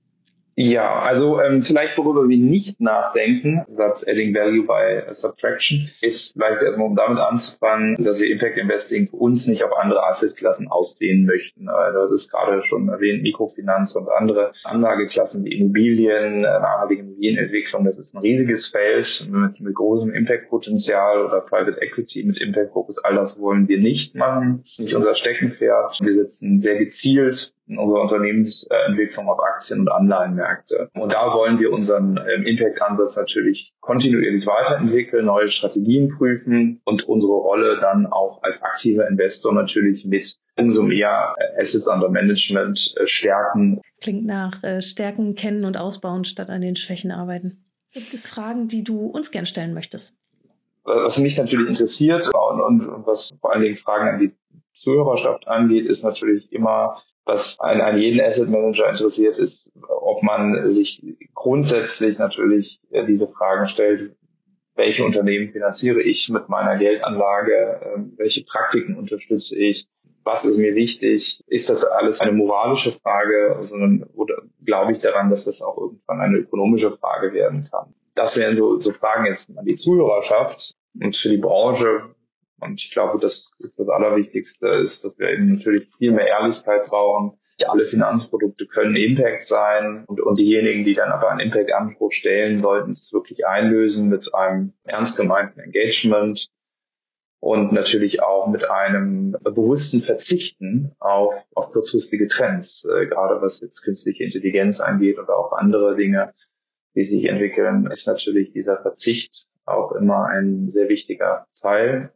Ja, also vielleicht worüber wir nicht nachdenken, Satz Adding Value by Subtraction, ist vielleicht erstmal, um damit anzufangen, dass wir Impact Investing für uns nicht auf andere Assetklassen ausdehnen möchten. Das ist gerade schon erwähnt, Mikrofinanz und andere Anlageklassen wie Immobilien, nachhaltige Immobilienentwicklung, das ist ein riesiges Feld mit großem Impact-Potenzial oder Private Equity mit Impact-Fokus, all das wollen wir nicht machen, nicht unser Steckenpferd. Wir setzen sehr gezielt in unserer Unternehmensentwicklung auf Aktien- und Anleihenmärkte. Und da wollen wir unseren Impact-Ansatz natürlich kontinuierlich weiterentwickeln, neue Strategien prüfen und unsere Rolle dann auch als aktiver Investor natürlich mit umso mehr Assets under Management stärken. Klingt nach Stärken, Kennen und Ausbauen statt an den Schwächen arbeiten. Gibt es Fragen, die du uns gern stellen möchtest? Was mich natürlich interessiert und was vor allen Dingen Fragen an die Zuhörerschaft angeht, ist natürlich immer, was einen jeden Asset Manager interessiert, ist, ob man sich grundsätzlich natürlich diese Fragen stellt, welche Unternehmen finanziere ich mit meiner Geldanlage, welche Praktiken unterstütze ich, was ist mir wichtig, ist das alles eine moralische Frage, oder glaube ich daran, dass das auch irgendwann eine ökonomische Frage werden kann. Das wären so Fragen jetzt an die Zuhörerschaft und für die Branche. Und ich glaube, das Allerwichtigste ist, dass wir eben natürlich viel mehr Ehrlichkeit brauchen. Nicht alle Finanzprodukte können Impact sein und diejenigen, die dann aber einen Impact-Anspruch stellen, sollten es wirklich einlösen mit einem ernst gemeinten Engagement und natürlich auch mit einem bewussten Verzichten auf kurzfristige Trends, gerade was jetzt künstliche Intelligenz angeht oder auch andere Dinge, die sich entwickeln, ist natürlich dieser Verzicht auch immer ein sehr wichtiger Teil.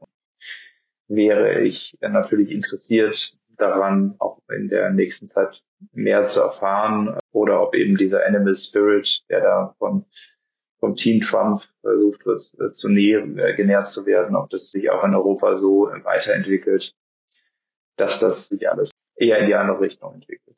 Wäre ich natürlich interessiert daran, auch in der nächsten Zeit mehr zu erfahren oder ob eben dieser Animal Spirit, der da vom Team Trump versucht wird genährt zu werden, ob das sich auch in Europa so weiterentwickelt. dass das sich alles eher in die andere Richtung entwickelt.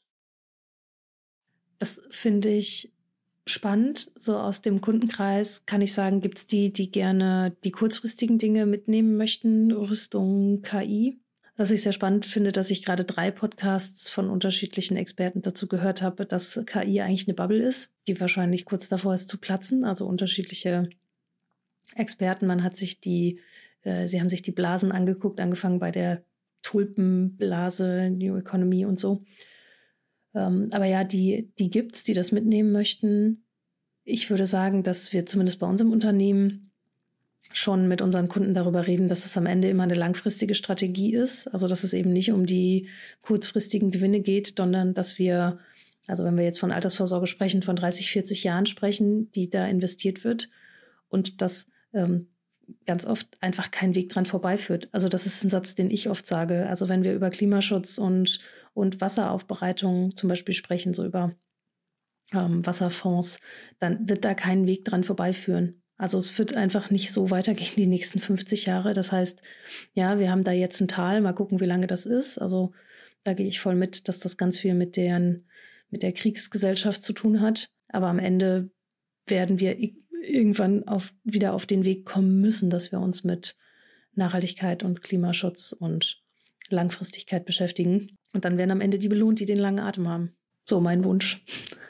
Das finde ich spannend. So aus dem Kundenkreis kann ich sagen, gibt es die gerne die kurzfristigen Dinge mitnehmen möchten, Rüstung, KI. Was ich sehr spannend finde, dass ich gerade 3 Podcasts von unterschiedlichen Experten dazu gehört habe, dass KI eigentlich eine Bubble ist, die wahrscheinlich kurz davor ist zu platzen. Also unterschiedliche Experten. Sie haben sich die Blasen angeguckt, angefangen bei der Tulpenblase, New Economy und so. Aber ja, die gibt's, die das mitnehmen möchten. Ich würde sagen, dass wir zumindest bei uns im Unternehmen schon mit unseren Kunden darüber reden, dass es am Ende immer eine langfristige Strategie ist. Also, dass es eben nicht um die kurzfristigen Gewinne geht, sondern dass wir, also wenn wir jetzt von Altersvorsorge sprechen, von 30, 40 Jahren sprechen, die da investiert wird und dass ganz oft einfach kein Weg dran vorbeiführt. Also das ist ein Satz, den ich oft sage. Also wenn wir über Klimaschutz und Wasseraufbereitung zum Beispiel sprechen, so über Wasserfonds, dann wird da kein Weg dran vorbeiführen. Also es wird einfach nicht so weitergehen die nächsten 50 Jahre. Das heißt, ja, wir haben da jetzt ein Tal, mal gucken, wie lange das ist. Also da gehe ich voll mit, dass das ganz viel mit der Kriegsgesellschaft zu tun hat. Aber am Ende werden wir irgendwann wieder auf den Weg kommen müssen, dass wir uns mit Nachhaltigkeit und Klimaschutz und Langfristigkeit beschäftigen. Und dann werden am Ende die belohnt, die den langen Atem haben. So mein Wunsch.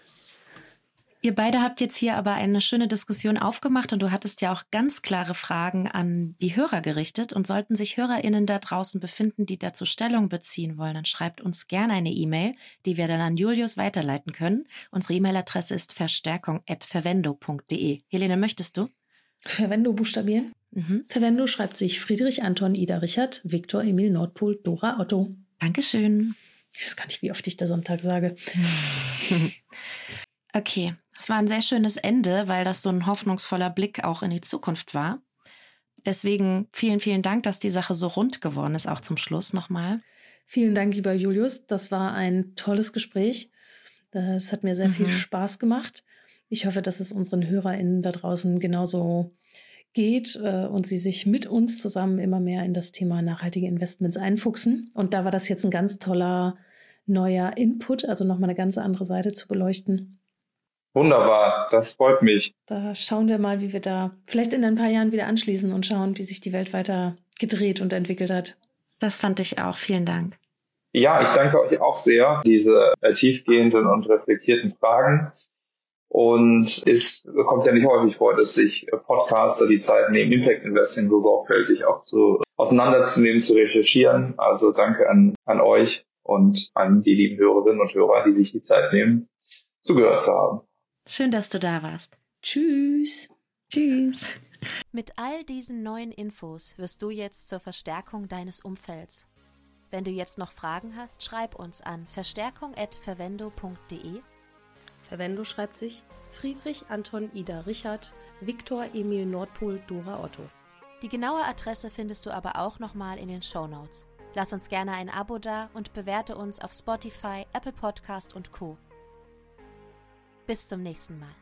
Ihr beide habt jetzt hier aber eine schöne Diskussion aufgemacht und du hattest ja auch ganz klare Fragen an die Hörer gerichtet. Und sollten sich HörerInnen da draußen befinden, die dazu Stellung beziehen wollen, dann schreibt uns gerne eine E-Mail, die wir dann an Julius weiterleiten können. Unsere E-Mail-Adresse ist verstärkung@verwendo.de. Helene, möchtest du? Verwendo buchstabieren? Verwendo schreibt sich Friedrich Anton Ida Richard, Viktor Emil Nordpol, Dora Otto. Dankeschön. Ich weiß gar nicht, wie oft ich das am Tag sage. Okay, das war ein sehr schönes Ende, weil das so ein hoffnungsvoller Blick auch in die Zukunft war. Deswegen vielen, vielen Dank, dass die Sache so rund geworden ist, auch zum Schluss nochmal. Vielen Dank, lieber Julius. Das war ein tolles Gespräch. Das hat mir sehr viel Spaß gemacht. Ich hoffe, dass es unseren HörerInnen da draußen genauso geht und sie sich mit uns zusammen immer mehr in das Thema nachhaltige Investments einfuchsen. Und da war das jetzt ein ganz toller neuer Input, also nochmal eine ganz andere Seite zu beleuchten. Wunderbar, das freut mich. Da schauen wir mal, wie wir da vielleicht in ein paar Jahren wieder anschließen und schauen, wie sich die Welt weiter gedreht und entwickelt hat. Das fand ich auch. Vielen Dank. Ja, ich danke euch auch sehr, diese tiefgehenden und reflektierten Fragen. Und es kommt ja nicht häufig vor, dass sich Podcaster die Zeit nehmen, Impact Investing so sorgfältig auch auseinanderzunehmen, zu recherchieren. Also danke an euch und an die lieben Hörerinnen und Hörer, die sich die Zeit nehmen, zugehört zu haben. Schön, dass du da warst. Tschüss. Tschüss. Mit all diesen neuen Infos wirst du jetzt zur Verstärkung deines Umfelds. Wenn du jetzt noch Fragen hast, schreib uns an verstärkung@verwendo.de. Verwendo schreibt sich Friedrich Anton Ida Richard, Viktor Emil Nordpol, Dora Otto. Die genaue Adresse findest du aber auch nochmal in den Shownotes. Lass uns gerne ein Abo da und bewerte uns auf Spotify, Apple Podcast und Co. Bis zum nächsten Mal.